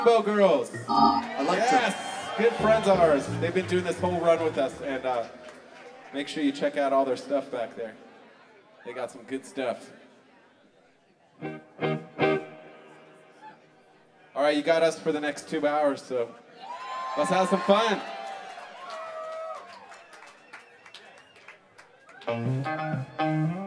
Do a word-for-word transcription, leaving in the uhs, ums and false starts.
Rainbow Girls. I like Yes, good friends of ours. They've been doing this whole run with us, and uh, make sure you check out all their stuff back there. They got some good stuff. All right, you got us for the next two hours, so let's have some fun.